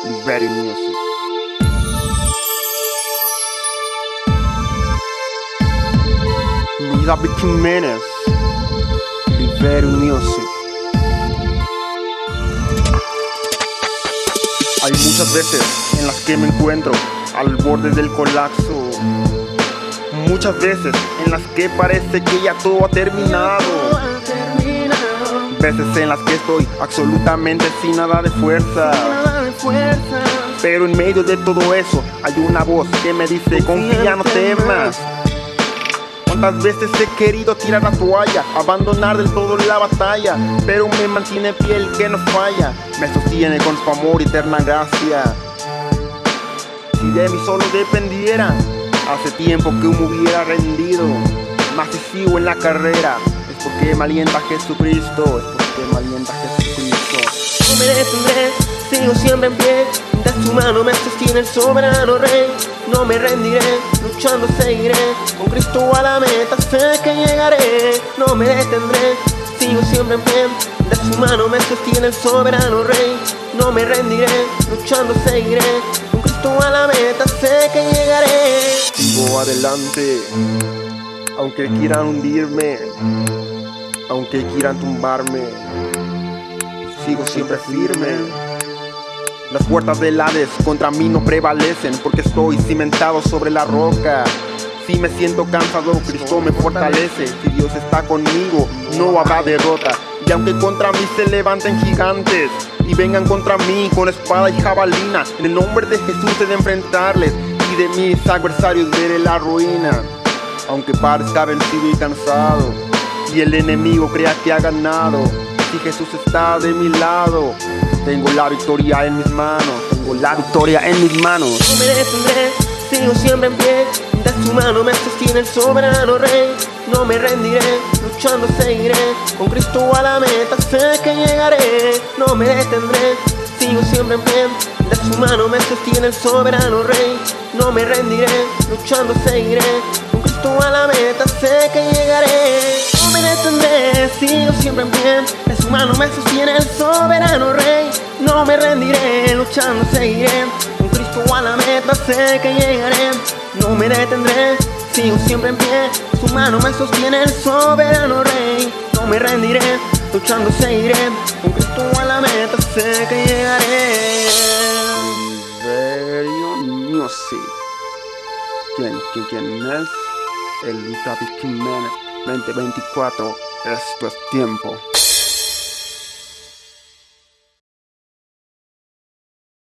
Liberty Music. Luis David Jiménez, Liberty Music. Hay muchas veces en las que me encuentro al borde del colapso. Muchas veces en las que parece que ya todo ha terminado. Veces en las que estoy absolutamente sin nada de fuerza. Pero en medio de todo eso hay una voz que me dice: confía, no temas. Cuántas veces he querido tirar la toalla, abandonar del todo la batalla, pero me mantiene fiel que no falla, me sostiene con su amor y eterna gracia. Si de mí solo dependiera, hace tiempo que me hubiera rendido. Mas si sigo en la carrera, es porque me alienta Jesucristo, es porque me alienta Jesucristo. No me detendré, sigo siempre en pie, de su mano me sostiene el soberano Rey. No me rendiré, luchando seguiré, con Cristo a la meta sé que llegaré. No me detendré, sigo siempre en pie, de su mano me sostiene el soberano Rey. No me rendiré, luchando seguiré, con Cristo a la meta sé que llegaré. Sigo adelante, aunque quieran hundirme, aunque quieran tumbarme, sigo siempre firme. Las puertas del Hades contra mí no prevalecen, porque estoy cimentado sobre la roca. Si me siento cansado, Cristo me fortalece. Si Dios está conmigo, no habrá derrota. Y aunque contra mí se levanten gigantes y vengan contra mí con espada y jabalina, en el nombre de Jesús he de enfrentarles, y de mis adversarios veré la ruina. Aunque parezca vencido y cansado, y el enemigo crea que ha ganado, si Jesús está de mi lado, tengo la victoria en mis manos, tengo la victoria en mis manos. No me detendré, sigo siempre en pie, de su mano me sostiene el soberano Rey. No me rendiré, luchando seguiré, con Cristo a la meta sé que llegaré. No me detendré, sigo siempre en pie, de su mano me sostiene el soberano Rey. No me rendiré, luchando seguiré, con Cristo a la meta sé que llegaré. No me detendré, sigo siempre en pie, de su mano me sostiene el soberano Rey. No me rendiré, luchando seguiré, con Cristo a la meta sé que llegaré. No me detendré, sigo siempre en pie, de su mano me sostiene el soberano Rey. No me rendiré, luchando seguiré, con Cristo a la meta sé que llegaré. Liberty Music. ¿Quién es? El Luis David Jiménez 2024. Esto es tiempo.